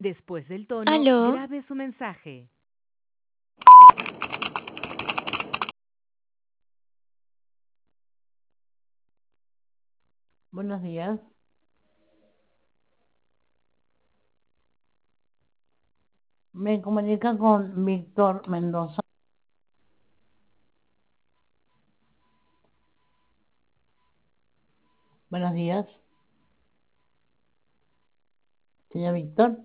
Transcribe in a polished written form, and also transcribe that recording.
Después del tono, Aló, grabe su mensaje. Buenos días. Me comunica con Víctor Mendoza. Buenos días. Señor Víctor.